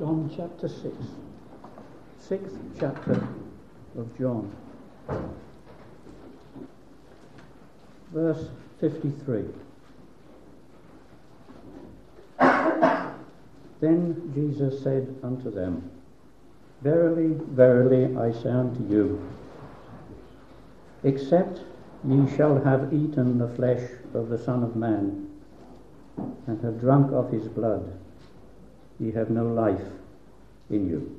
John chapter 6. Sixth chapter of John. Verse 53. Then Jesus said unto them, Verily, verily, I say unto you, except ye shall have eaten the flesh of the Son of Man, and have drunk of his blood, ye have no life in you.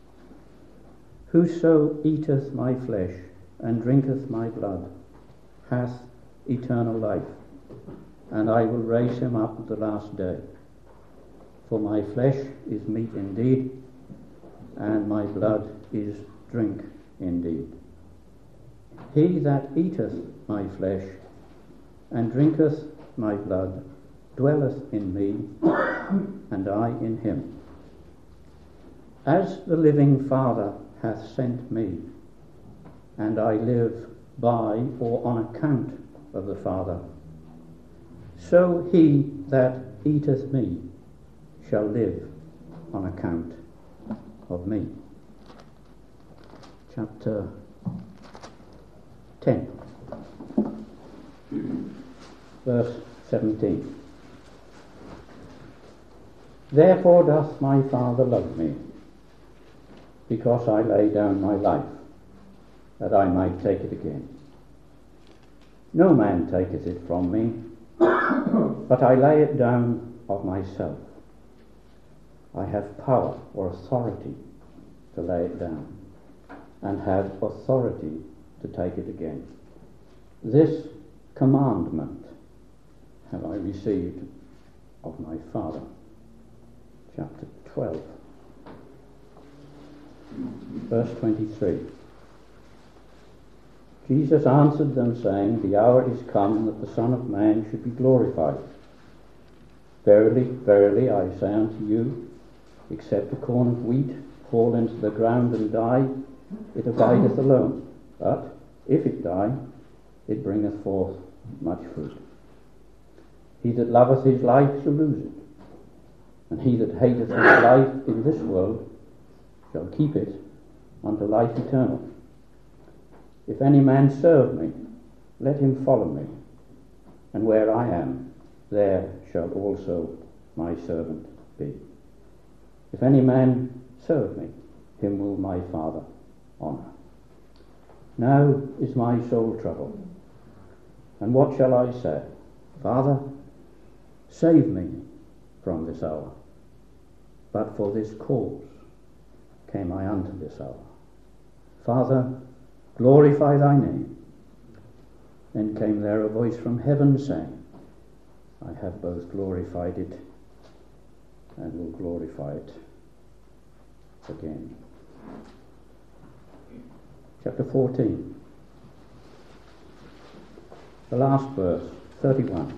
Whoso eateth my flesh and drinketh my blood hath eternal life, and I will raise him up at the last day. For my flesh is meat indeed, and my blood is drink indeed. He that eateth my flesh and drinketh my blood dwelleth in me, and I in him. As the living Father hath sent me, and I live by or on account of the Father, so he that eateth me shall live on account of me. Chapter 10, verse 17. Therefore doth my Father love me, because I lay down my life, that I might take it again. No man taketh it from me, but I lay it down of myself. I have power or authority to lay it down, and have authority to take it again. This commandment have I received of my Father. Chapter 12, verse 23. Jesus answered them, saying, The hour is come that the Son of Man should be glorified. Verily, verily, I say unto you, except a corn of wheat fall into the ground and die, it abideth alone. But if it die, it bringeth forth much fruit. He that loveth his life shall lose it, and he that hateth his life in this world shall keep it unto life eternal. If any man serve me, let him follow me, and where I am, there shall also my servant be. If any man serve me, him will my Father honour. Now is my soul troubled, and what shall I say? Father, save me from this hour. But for this cause came I unto this hour. Father, glorify thy name. Then came there a voice from heaven saying, I have both glorified it and will glorify it again. Chapter 14, the last verse, 31.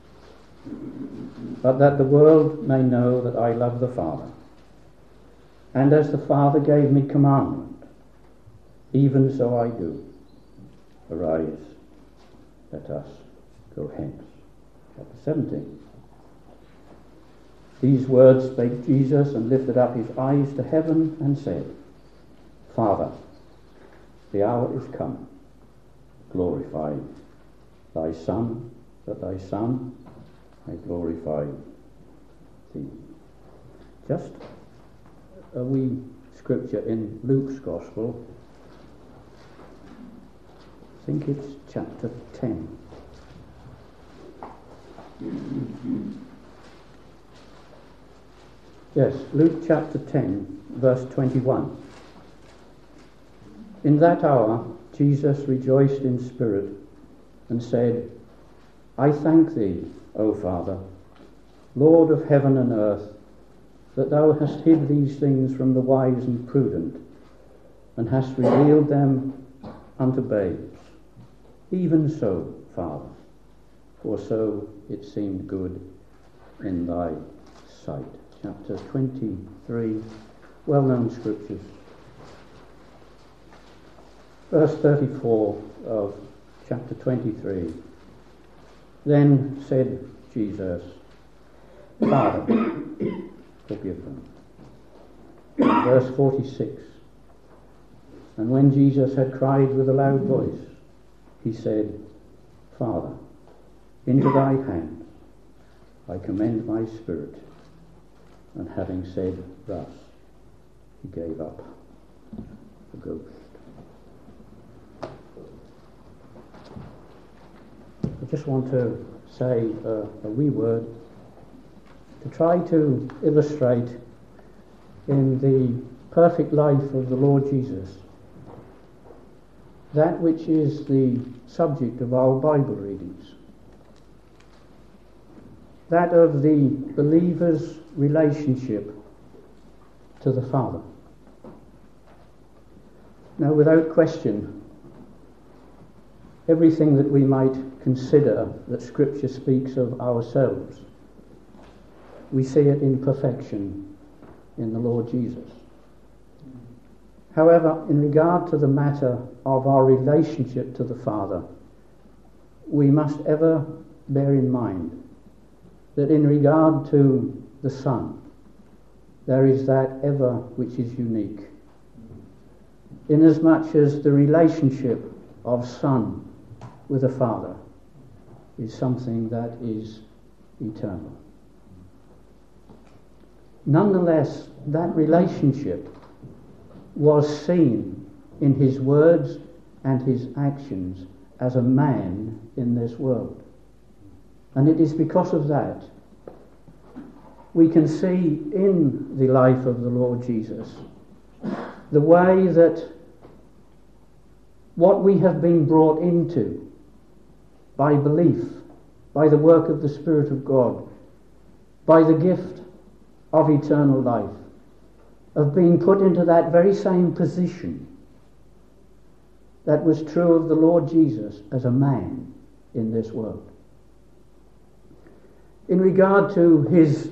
But that the world may know that I love the Father, and as the Father gave me commandment, even so I do. Arise, let us go hence. Chapter 17. These words spake Jesus, and lifted up his eyes to heaven, and said, Father, the hour is come. Glorify thy Son, that thy Son may glorify thee. Just a wee scripture in Luke's Gospel. I think it's chapter 10. Yes, Luke chapter 10, verse 21. In that hour Jesus rejoiced in spirit, and said, I thank thee, O Father, Lord of heaven and earth, that thou hast hid these things from the wise and prudent, and hast revealed them unto babes. Even so, Father, for so it seemed good in thy sight. Chapter 23, well-known scriptures. Verse 34 of chapter 23. Then said Jesus, Father, forgive them, verse 46. And when Jesus had cried with a loud voice, he said, Father, into thy hands I commend my spirit. And having said thus, he gave up the ghost. I just want to say a wee word to try to illustrate in the perfect life of the Lord Jesus that which is the subject of our Bible readings, that of the believer's relationship to the Father. Now, without question, everything that we might consider that Scripture speaks of ourselves, we see it in perfection in the Lord Jesus. However, in regard to the matter of our relationship to the Father, we must ever bear in mind that in regard to the Son, there is that ever which is unique, inasmuch as the relationship of Son with the Father is something that is eternal. Nonetheless, that relationship was seen in his words and his actions as a man in this world. And it is because of that we can see in the life of the Lord Jesus the way that what we have been brought into by belief, by the work of the Spirit of God, by the gift of eternal life, of being put into that very same position that was true of the Lord Jesus as a man in this world. In regard to his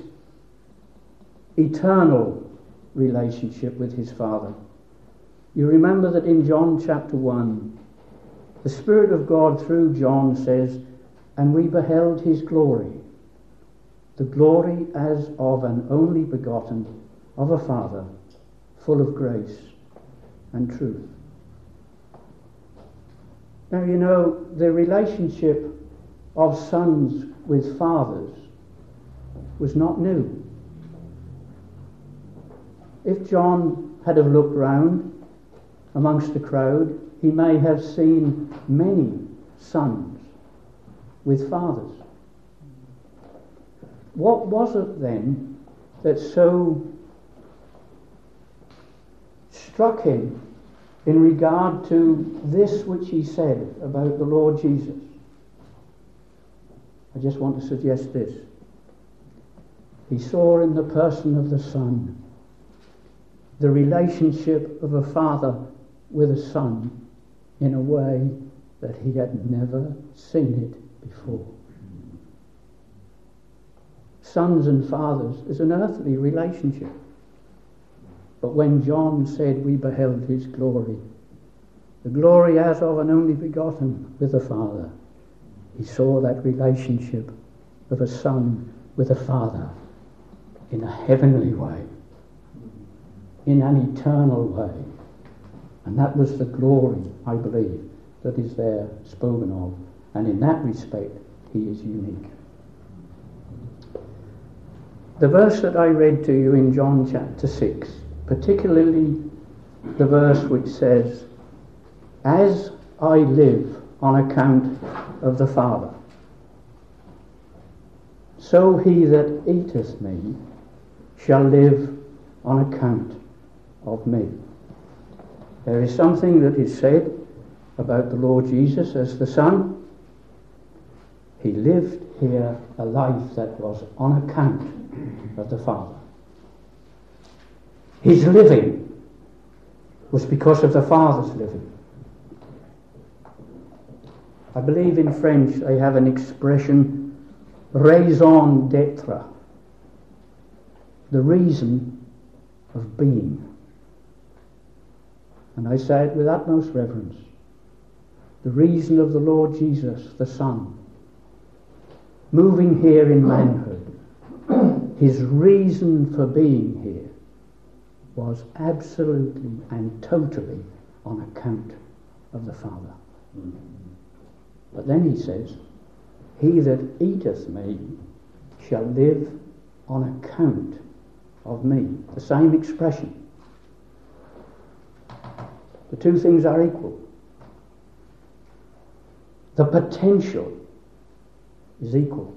eternal relationship with his Father, you remember that in John chapter 1, the Spirit of God through John says, and we beheld his glory, the glory as of an only begotten of a Father, full of grace and truth. Now, you know, the relationship of sons with fathers was not new. If John had have looked round amongst the crowd, he may have seen many sons with fathers. What was it then that so struck him in regard to this which he said about the Lord Jesus? I just want to suggest this. He saw in the person of the Son the relationship of a father with a son in a way that he had never seen it before. Sons and fathers is an earthly relationship. But when John said we beheld his glory, the glory as of an only begotten with the Father, he saw that relationship of a son with a father in a heavenly way, in an eternal way. And that was the glory, I believe, that is there spoken of. And in that respect, he is unique. The verse that I read to you in John chapter 6, particularly the verse which says, as I live on account of the Father, so he that eateth me shall live on account of me. There is something that is said about the Lord Jesus as the Son. He lived here a life that was on account of the Father. His living was because of the Father's living. I believe in French they have an expression, raison d'être, the reason of being. And I say it with utmost reverence. The reason of the Lord Jesus, the Son, moving here in manhood, his reason for being here was absolutely and totally on account of the Father. But then he says, he that eateth me shall live on account of me. The same expression. The two things are equal. The potential is equal.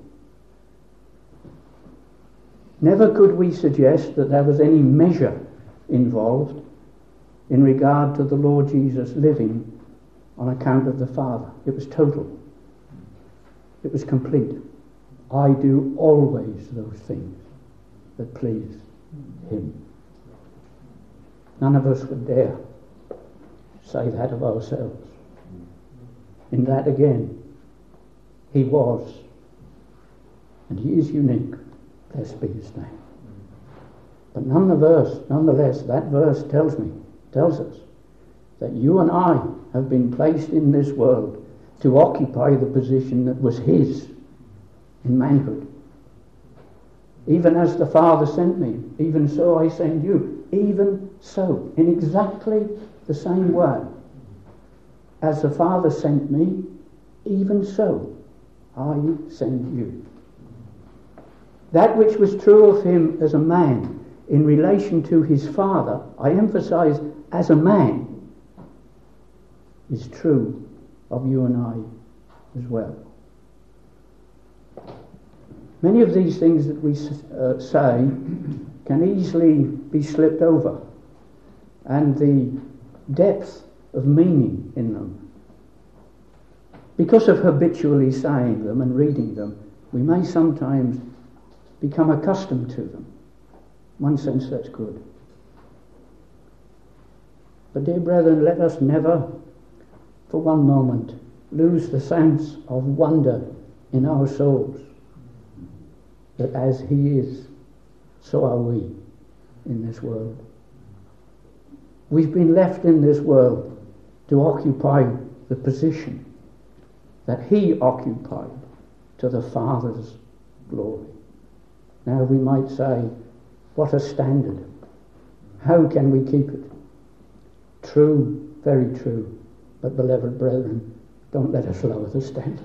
Never could we suggest that there was any measure involved in regard to the Lord Jesus living on account of the Father. It was total. It was complete. I do always those things that please him. None of us would dare say that of ourselves. In that again, he was, and he is unique. Blessed be his name. But nonetheless, that verse tells us that you and I have been placed in this world to occupy the position that was his in manhood. Even as the Father sent me, even so I send you. Even so, in exactly the same way as the Father sent me, even so I send you. That which was true of him as a man in relation to his Father, I emphasize as a man, is true of you and I as well. Many of these things that we say can easily be slipped over, and the depth of meaning in them, because of habitually saying them and reading them, we may sometimes become accustomed to them. In one sense, that's good. But dear brethren, let us never for one moment lose the sense of wonder in our souls that as he is, so are we in this world. We've been left in this world to occupy the position that he occupied to the Father's glory. Now we might say, what a standard. How can we keep it? True, very true. But beloved brethren, don't let us lower the standard.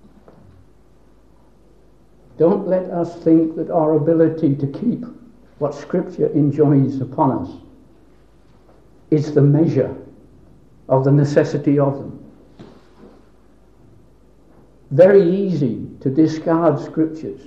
Don't let us think that our ability to keep what Scripture enjoins upon us is the measure of the necessity of them. Very easy to discard Scriptures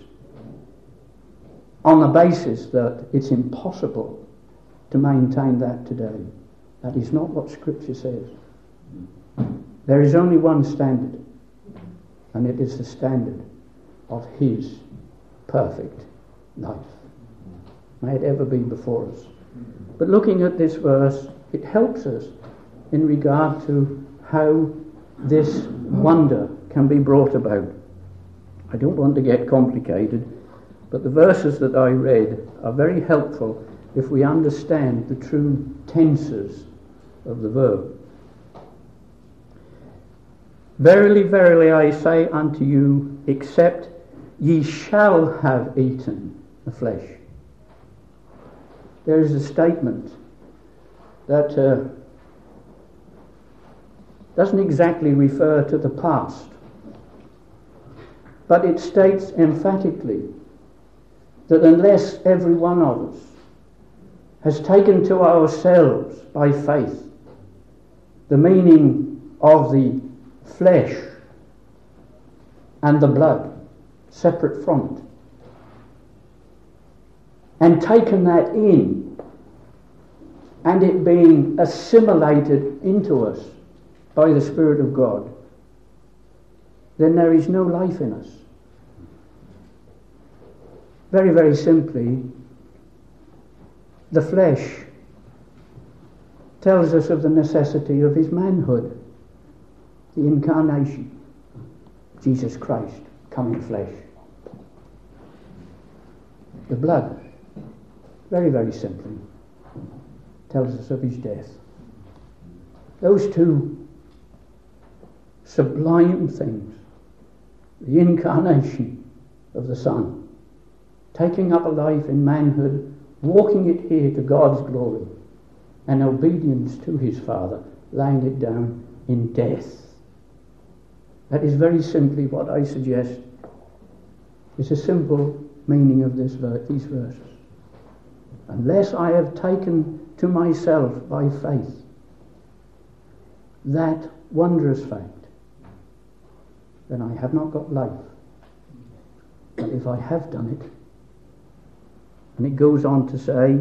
on the basis that it's impossible to maintain that today. That is not what Scripture says. There is only one standard, and it is the standard of his perfect life. May it ever be before us. But looking at this verse, it helps us in regard to how this wonder can be brought about. I don't want to get complicated, but the verses that I read are very helpful if we understand the true tenses of the verb. Verily, verily, I say unto you, except ye shall have eaten the flesh. There is a statement that doesn't exactly refer to the past, but it states emphatically that unless every one of us has taken to ourselves by faith the meaning of the flesh and the blood separate from it, and taken that in, and it being assimilated into us by the Spirit of God, then there is no life in us. Very, very simply, the flesh tells us of the necessity of his manhood, the incarnation, Jesus Christ come in flesh. The blood, very, very simply, tells us of his death. Those two sublime things, the incarnation of the Son, taking up a life in manhood walking it here to God's glory and obedience to his Father, laying it down in death. That is very simply what I suggest is a simple meaning of these verses. Unless I have taken to myself by faith that wondrous fact, then I have not got life. But if I have done it, and it goes on to say,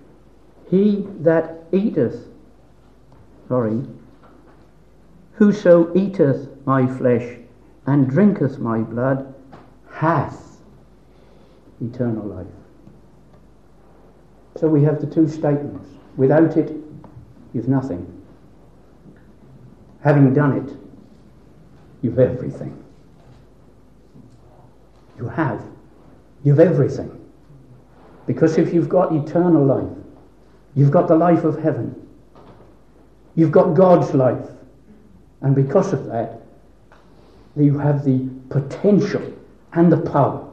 whoso eateth my flesh and drinketh my blood hath eternal life. So we have the two statements. Without it, you've nothing. Having done it, you've everything. You've everything. Because if you've got eternal life, you've got the life of heaven. You've got God's life. And because of that, you have the potential and the power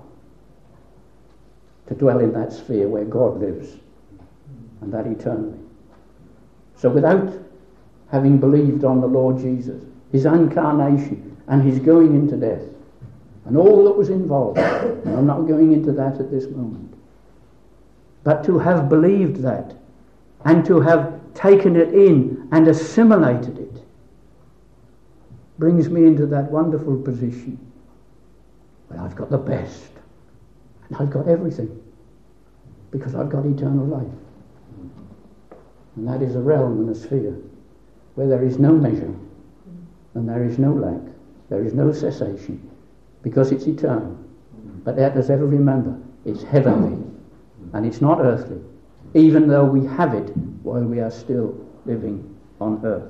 to dwell in that sphere where God lives, and that eternally. So without having believed on the Lord Jesus, his incarnation and his going into death, and all that was involved, and I'm not going into that at this moment, but to have believed that, and to have taken it in and assimilated it, brings me into that wonderful position where I've got the best, and I've got everything, because I've got eternal life. And that is a realm and a sphere where there is no measure, and there is no lack, there is no cessation, because it's eternal. But let us ever remember, it's heavenly, and it's not earthly, even though we have it while we are still living on earth.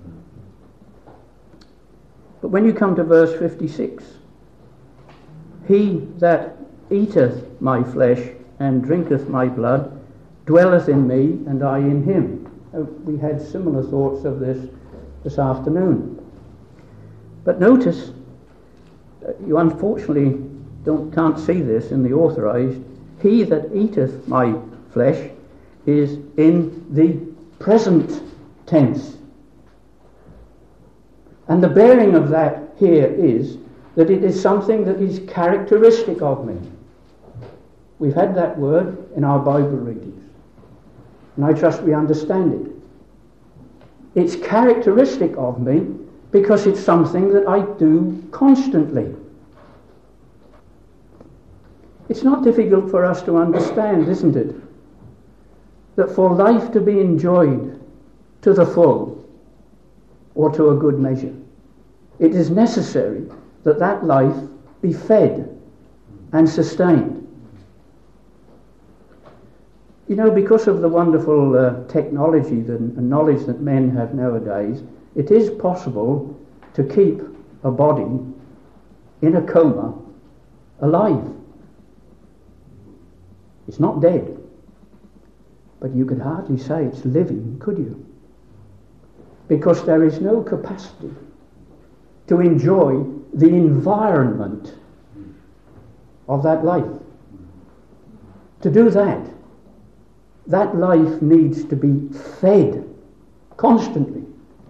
But when you come to verse 56, he that eateth my flesh and drinketh my blood dwelleth in me, and I in him. We had similar thoughts of this afternoon. But notice, you unfortunately can't see this in the authorized. He that eateth my flesh is in the present tense. And the bearing of that here is that it is something that is characteristic of me. We've had that word in our Bible readings, and I trust we understand it. It's characteristic of me because it's something that I do constantly. It's not difficult for us to understand, isn't it? That for life to be enjoyed to the full, or to a good measure, it is necessary that that life be fed and sustained. You know, because of the wonderful technology and knowledge that men have nowadays, it is possible to keep a body in a coma alive. It's not dead, but you could hardly say it's living, could you? Because there is no capacity to enjoy the environment of that life. To do that, that life needs to be fed constantly.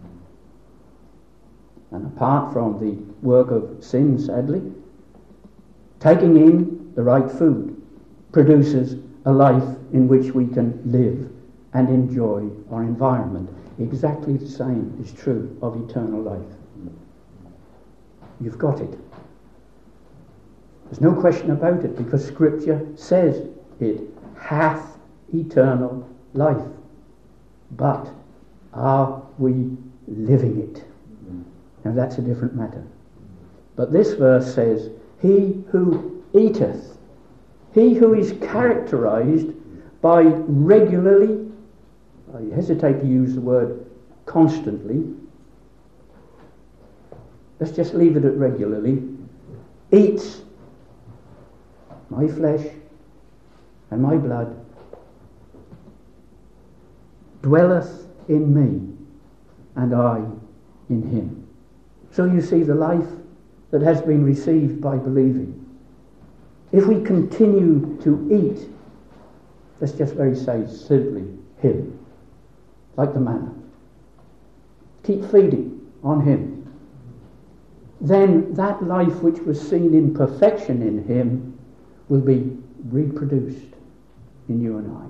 And apart from the work of sin, sadly, taking in the right food produces a life in which we can live and enjoy our environment. Exactly the same is true of eternal life. You've got it. There's no question about it, because Scripture says it hath eternal life. But are we living it? Now that's a different matter. But this verse says, he who eateth, he who is characterized by regularly, I hesitate to use the word constantly, let's just leave it at regularly, eats my flesh and my blood, dwelleth in me, and I in him. So you see the life that has been received by believing. If we continue to eat let's just very say simply, him, like the manna. Keep feeding on him. Then that life which was seen in perfection in him will be reproduced in you and I.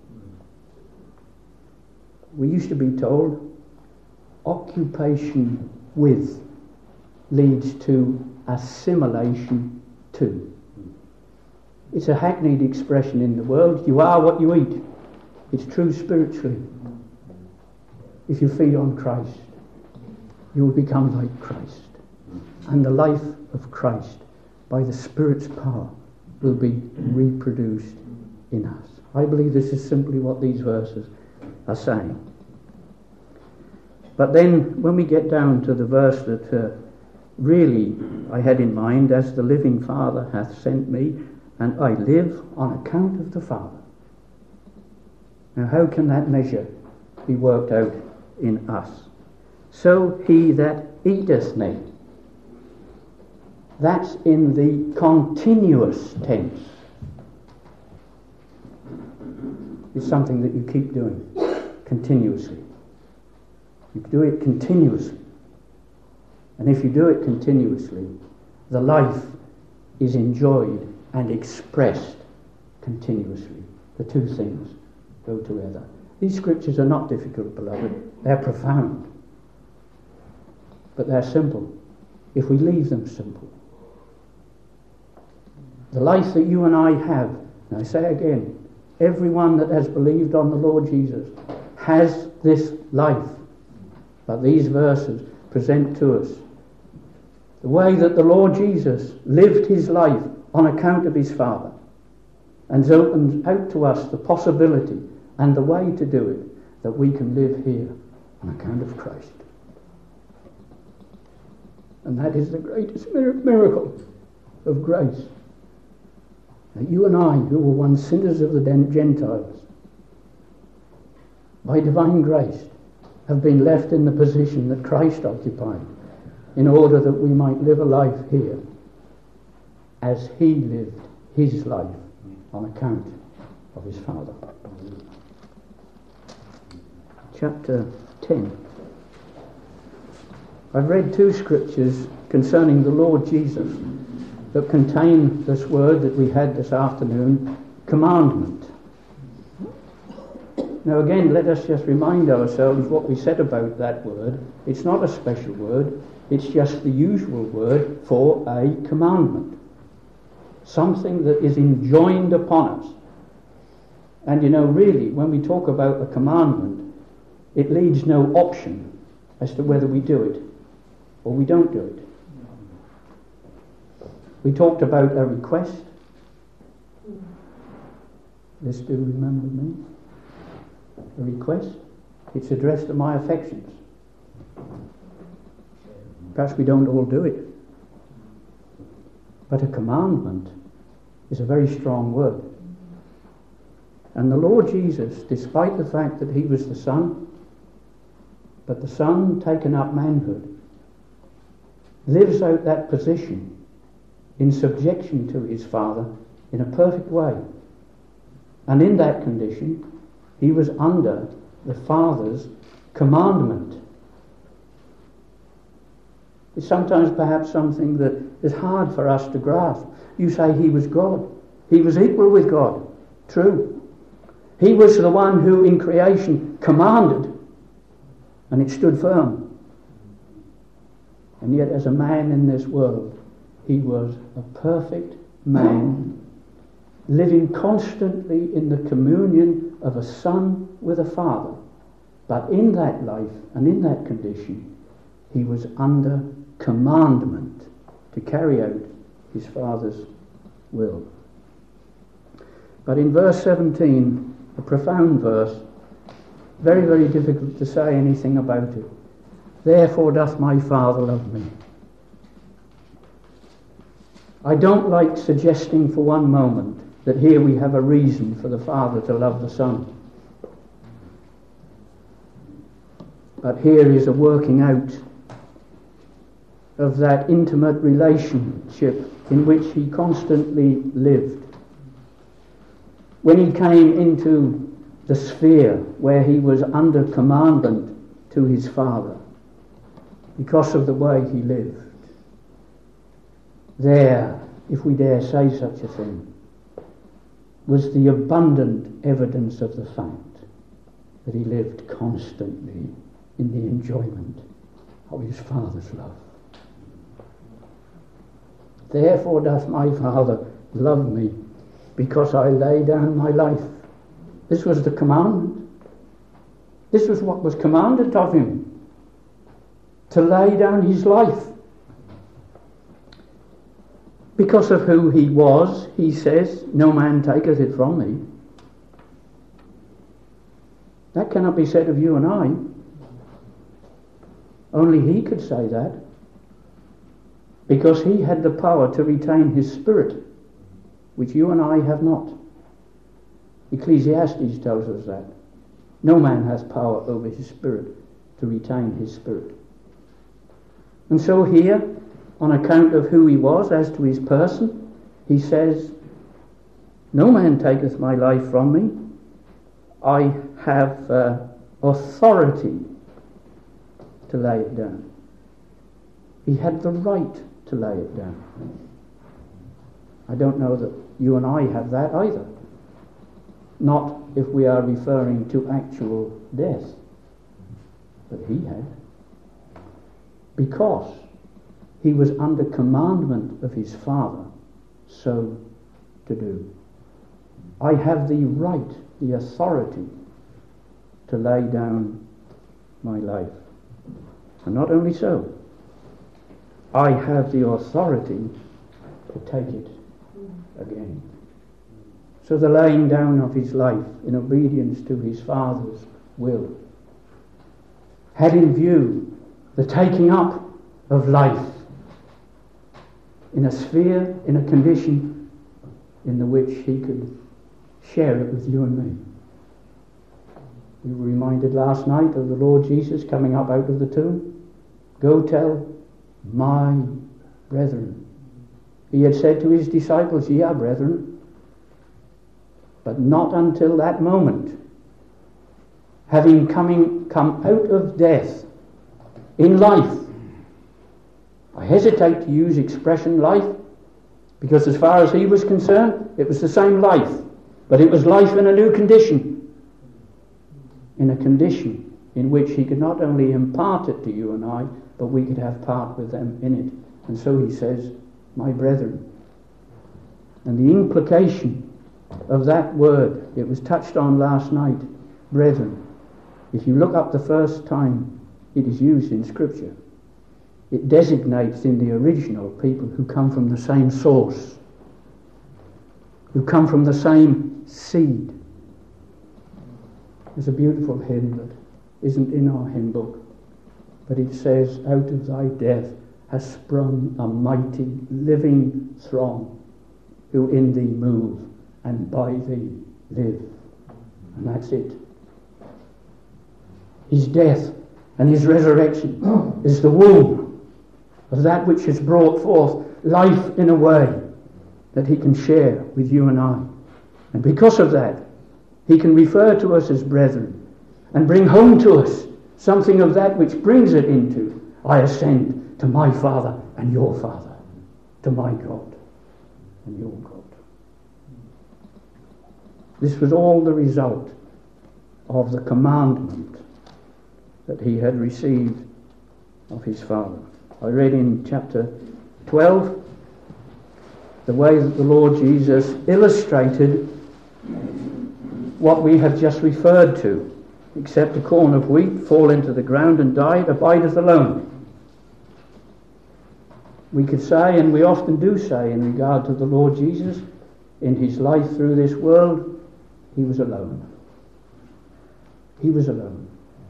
We used to be told occupation with leads to assimilation to. It's a hackneyed expression in the world. You are what you eat. It's true spiritually. If you feed on Christ, you will become like Christ. And the life of Christ, by the Spirit's power, will be reproduced in us. I believe this is simply what these verses are saying. But then when we get down to the verse that really I had in mind, as the living Father hath sent me, and I live on account of the Father. Now how can that measure be worked out in us? So he that eateth me. That's in the continuous tense. It's something that you keep doing continuously. You do it continuously. And if you do it continuously, the life is enjoyed and expressed continuously. The two things go together. These scriptures are not difficult, beloved. They're profound. But they're simple if we leave them simple. The life that you and I have, and I say again, everyone that has believed on the Lord Jesus has this life. But these verses present to us the way that the Lord Jesus lived his life on account of his Father, and opens out to us the possibility and the way to do it, that we can live here on account of Christ. And that is the greatest miracle of grace. That you and I, who were once sinners of the Gentiles, by divine grace, have been left in the position that Christ occupied, in order that we might live a life here as he lived his life on account of his Father. Chapter 10. I've read two scriptures concerning the Lord Jesus that contain this word that we had this afternoon, commandment. Now again, let us just remind ourselves what we said about that word. It's not a special word, it's just the usual word for a commandment. Something that is enjoined upon us. And you know, really, when we talk about a commandment, it leaves no option as to whether we do it or we don't do it. We talked about a request. This do remember me? A request. It's addressed to my affections. Perhaps we don't all do it. But a commandment is a very strong word. And the Lord Jesus, despite the fact that he was the Son, but the Son taken up manhood, lives out that position in subjection to his Father in a perfect way. And in that condition, he was under the Father's commandment. It's sometimes perhaps something that is hard for us to grasp. You say he was God. He was equal with God. True. He was the one who in creation commanded, and it stood firm. And yet as a man in this world, he was a perfect man, living constantly in the communion of a son with a father. But in that life and in that condition, he was under commandment to carry out his Father's will. But in verse 17, a profound verse, very, very difficult to say anything about it. Therefore doth my Father love me. I don't like suggesting for one moment that here we have a reason for the Father to love the Son. But here is a working out of that intimate relationship in which he constantly lived. when he came into the sphere where he was under commandment to his Father because of the way he lived. There, if we dare say such a thing, was the abundant evidence of the fact that he lived constantly in the enjoyment of his Father's love. Therefore doth my Father love me, because I lay down my life. This was the commandment. This was what was commanded of him, to lay down his life. Because of who he was, he says, no man taketh it from me. That cannot be said of you and I. Only he could say that, because he had the power to retain his spirit, which you and I have not. Ecclesiastes tells us that. No man has power over his spirit to retain his spirit. And so here, on account of who he was as to his person, he says, no man taketh my life from me. I have authority to lay it down. He had the right to lay it down. I don't know that you and I have that either. Not if we are referring to actual death. But he had. Because he was under commandment of his Father so to do. I have the right, the authority to lay down my life. And not only so, I have the authority to take it again. So the laying down of his life in obedience to his Father's will had in view the taking up of life in a sphere, in a condition in the which he could share it with you and me. We were reminded last night of the Lord Jesus coming up out of the tomb. Go tell my brethren. He had said to his disciples, ye are brethren. But not until that moment, having come out of death in life. I hesitate to use expression life, because as far as he was concerned, it was the same life, but it was life in a new condition, in a condition in which he could not only impart it to you and I, but we could have part with them in it. And so he says, my brethren. And the implication of that word, it was touched on last night, brethren. If you look up the first time it is used in Scripture, it designates in the original people who come from the same source, who come from the same seed. There's a beautiful hymn that isn't in our hymn book, but it says, out of thy death has sprung a mighty living throng, who in thee move and by thee live. And that's it. His death and his resurrection is the womb of that which has brought forth life in a way that he can share with you and I. And because of that, he can refer to us as brethren and bring home to us something of that which brings it into, I ascend to my Father and your Father, to my God and your God. This was all the result of the commandment that he had received of his Father. I read in chapter 12 the way that the Lord Jesus illustrated what we have just referred to. Except a corn of wheat fall into the ground and die, it abideth alone. We could say, and we often do say in regard to the Lord Jesus, in his life through this world, he was alone. He was alone.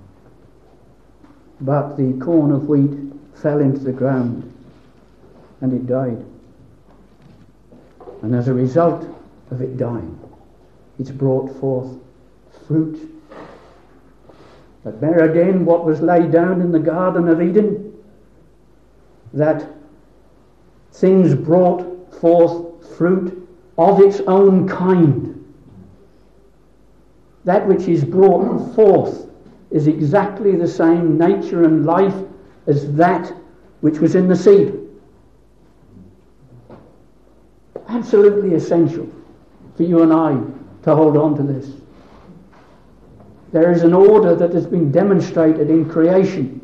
But the corn of wheat fell into the ground and it died. And as a result of it dying, it's brought forth fruit. But there again, what was laid down in the Garden of Eden, that things brought forth fruit of its own kind. that which is brought forth is exactly the same nature and life as that which was in the seed. Absolutely essential for you and I to hold on to this. There is an order that has been demonstrated in creation.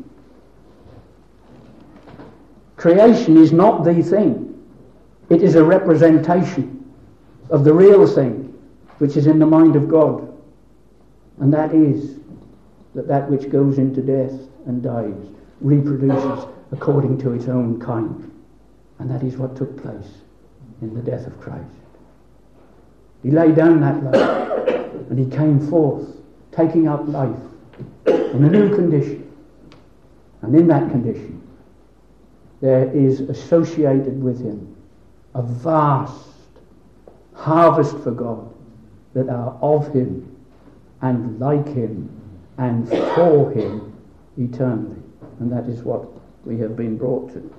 Creation is not the thing. It is a representation of the real thing which is in the mind of God. And that is that which goes into death and dies reproduces according to its own kind. And that is what took place in the death of Christ. He laid down that life and he came forth, taking up life in a new condition. And in that condition, there is associated with him a vast harvest for God that are of him and like him and for him eternally. And that is what we have been brought to.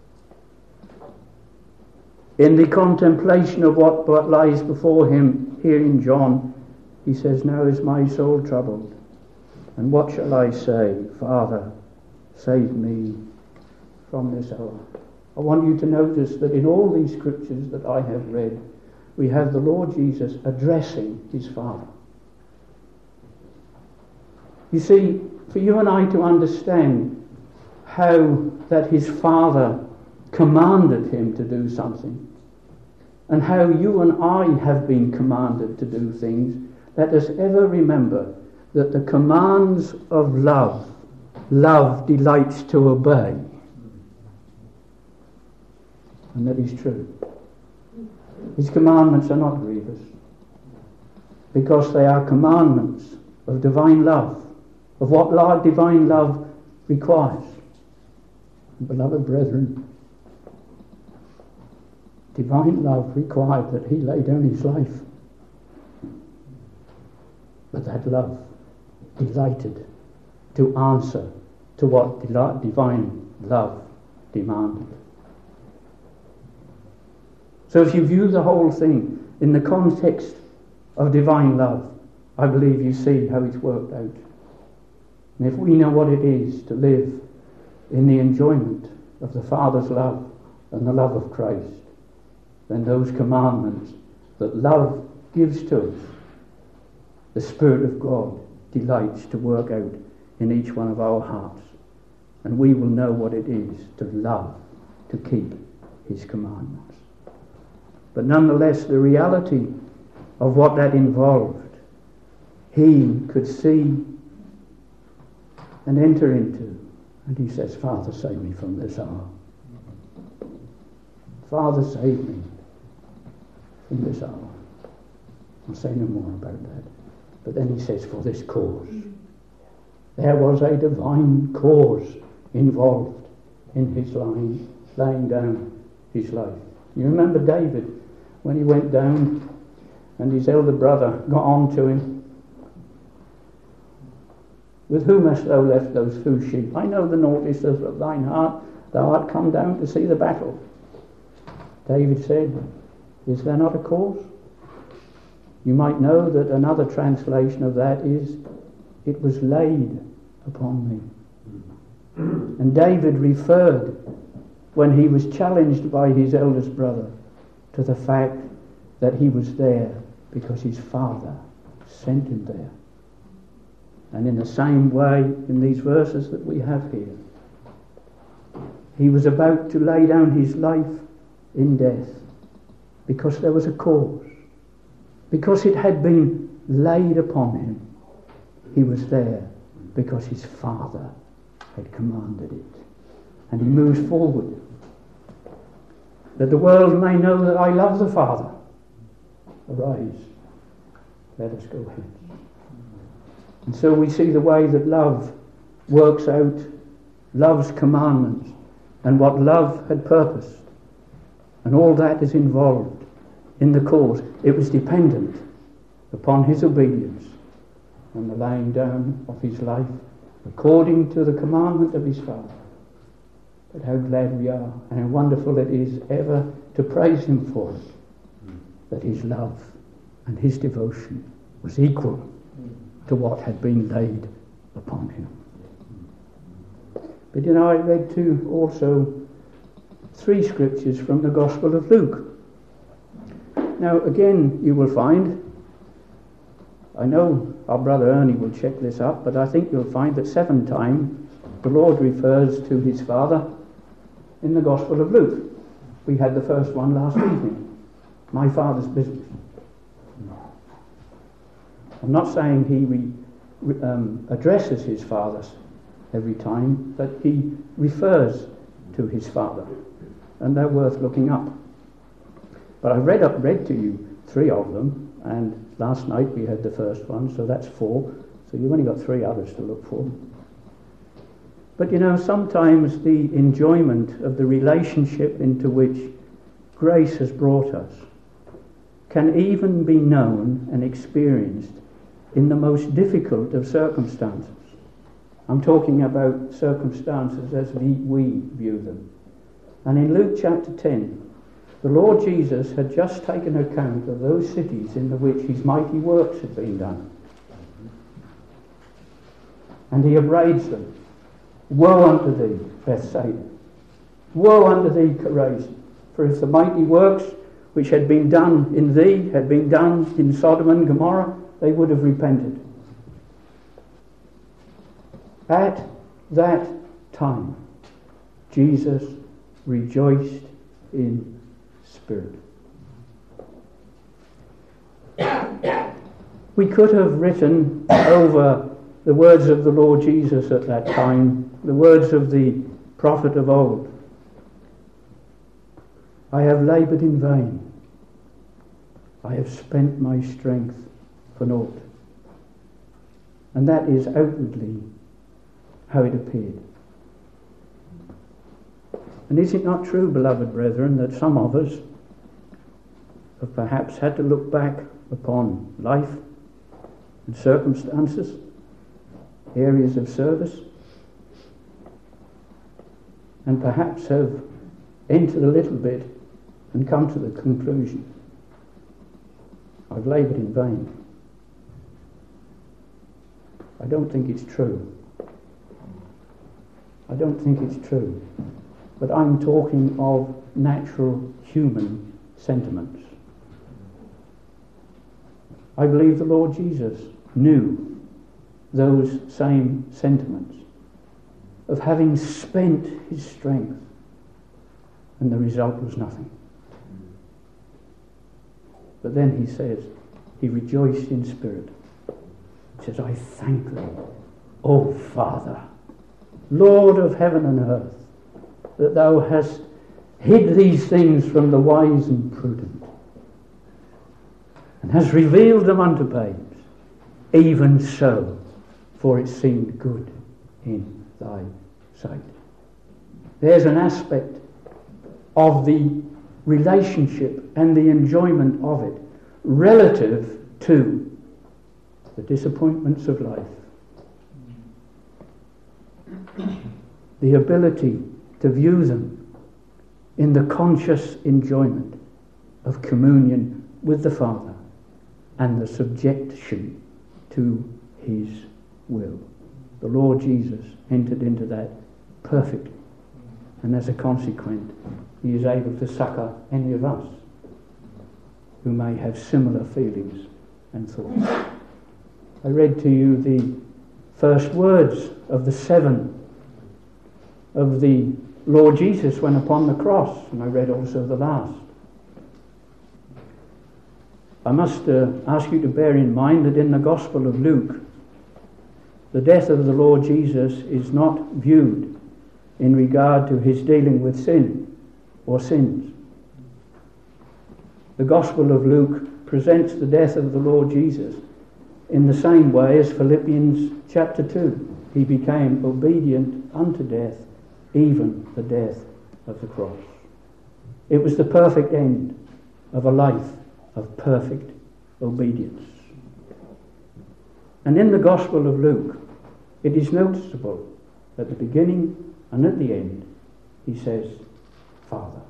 In the contemplation of what lies before him here in John, he says, "Now is my soul troubled, and what shall I say? Father, save me from this hour." I want you to notice that in all these scriptures that I have read, we have the Lord Jesus addressing his Father. You see, for you and I to understand how that his Father commanded him to do something, and how you and I have been commanded to do things, let us ever remember that the commands of love delights to obey. And that is true. His commandments are not grievous, because they are commandments of divine love, of what divine love requires. Beloved brethren, divine love required that he lay down his life. But that love delighted to answer to what divine love demanded. So if you view the whole thing in the context of divine love, I believe you see how it's worked out. And if we know what it is to live in the enjoyment of the Father's love and the love of Christ, then those commandments that love gives to us, the Spirit of God delights to work out in each one of our hearts. And we will know what it is to love, to keep his commandments. But nonetheless, the reality of what that involved, he could see and enter into. And he says, "Father, save me from this hour. Father, save me from this hour." I'll say no more about that. But then he says, "For this cause." There was a divine cause involved in his laying down his life. You remember David, when he went down and his elder brother got on to him, "With whom hast thou left those few sheep? I know the naughtiness of thine heart. Thou art come down to see the battle." David said, "Is there not a cause?" You might know that another translation of that is, "It was laid upon me." And David referred, when he was challenged by his eldest brother, to the fact that he was there because his father sent him there. And in the same way, in these verses that we have here, he was about to lay down his life in death because there was a cause. Because it had been laid upon him. He was there because his Father had commanded it. And he moves forward. That the world may know that I love the Father. Arise, let us go hence. And so we see the way that love works out love's commandments and what love had purposed. And all that is involved in the cause. It was dependent upon his obedience and the laying down of his life according to the commandment of his Father. But how glad we are and how wonderful it is ever to praise him for it, that his love and his devotion was equal to what had been laid upon him. But I read too also 3 scriptures from the Gospel of Luke. Now again, you will find, I know our brother Ernie will check this up, but I think you'll find that 7 times the Lord refers to his Father in the Gospel of Luke. We had the first one last evening, my Father's business. I'm not saying he addresses his Father every time, but he refers to his Father, and they're worth looking up. But I read to you 3 of them, and last night we had the first one, so that's 4. So you've only got 3 others to look for. But sometimes the enjoyment of the relationship into which grace has brought us can even be known and experienced in the most difficult of circumstances. I'm talking about circumstances as we view them. And in Luke chapter 10, the Lord Jesus had just taken account of those cities in which his mighty works had been done. And he upbraids them. Woe unto thee, Bethsaida! Woe unto thee, Chorazin! For if the mighty works which had been done in thee had been done in Sodom and Gomorrah, they would have repented. At that time, Jesus rejoiced in spirit. We could have written over the words of the Lord Jesus at that time, the words of the prophet of old. I have laboured in vain. I have spent my strength for naught. And that is outwardly how it appeared. And is it not true, beloved brethren, that some of us have perhaps had to look back upon life and circumstances, areas of service, and perhaps have entered a little bit and come to the conclusion, I've laboured in vain. I don't think it's true. I don't think it's true. But I'm talking of natural human sentiments. I believe the Lord Jesus knew those same sentiments of having spent his strength, and the result was nothing. But then he says, he rejoiced in spirit. He says, I thank thee, O Father, Lord of heaven and earth, that thou hast hid these things from the wise and prudent, and hast revealed them unto babes. Even so, for it seemed good in thy sight. There's an aspect of the relationship and the enjoyment of it relative to the disappointments of life. The ability to view them in the conscious enjoyment of communion with the Father and the subjection to his will. The Lord Jesus entered into that perfectly, and as a consequence he is able to succour any of us who may have similar feelings and thoughts. I read to you the first words of the 7 of the Lord Jesus when upon the cross, and I read also the last. I must ask you to bear in mind that in the Gospel of Luke, the death of the Lord Jesus is not viewed in regard to his dealing with sin or sins. The Gospel of Luke presents the death of the Lord Jesus in the same way as Philippians chapter 2. He became obedient unto death, even the death of the cross. It was the perfect end of a life of perfect obedience. And in the Gospel of Luke, it is noticeable at the beginning and at the end, he says, Father.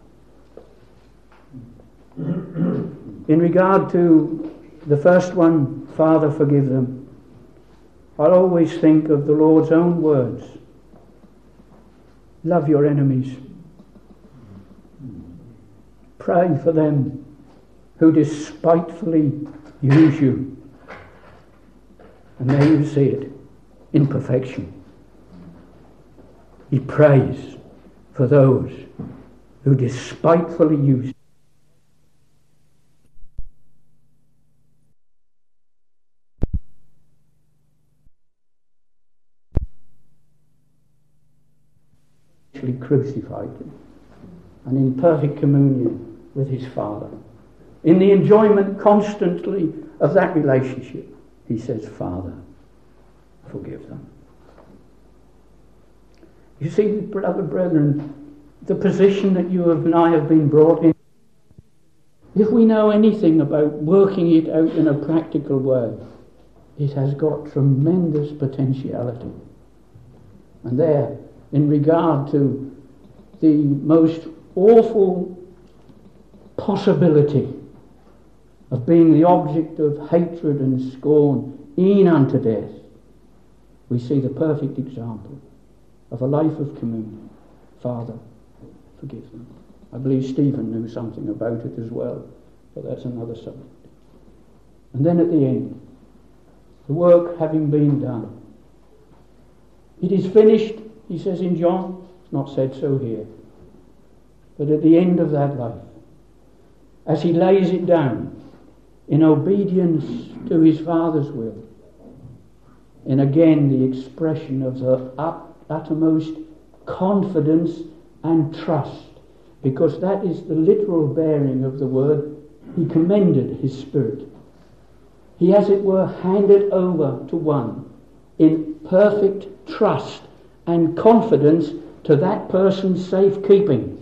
In regard to the first one, Father, forgive them, I'll always think of the Lord's own words. Love your enemies. Pray for them who despitefully use you. And there you see it, in perfection. He prays for those who despitefully use you. Crucified him, and in perfect communion with his Father, in the enjoyment constantly of that relationship, he says, Father, forgive them. You see, beloved brethren, the position that you and I have been brought in, if we know anything about working it out in a practical way, it has got tremendous potentiality. And there, in regard to the most awful possibility of being the object of hatred and scorn, e'en unto death, we see the perfect example of a life of communion. Father, forgive them. I believe Stephen knew something about it as well, but that's another subject. And then at the end, the work having been done, it is finished, he says in John. It's not said so here. But at the end of that life, as he lays it down in obedience to his Father's will, and again the expression of the uttermost confidence and trust, because that is the literal bearing of the word, he commended his spirit. He, as it were, handed over to one in perfect trust and confidence to that person's safekeeping.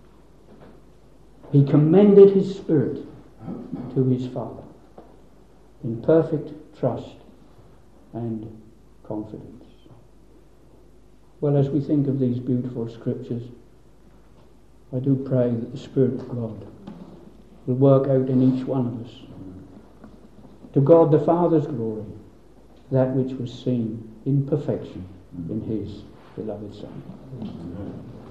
He commended his spirit to his Father in perfect trust and confidence. Well, as we think of these beautiful scriptures, I do pray that the Spirit of God will work out in each one of us, to God the Father's glory, that which was seen in perfection in his beloved Son.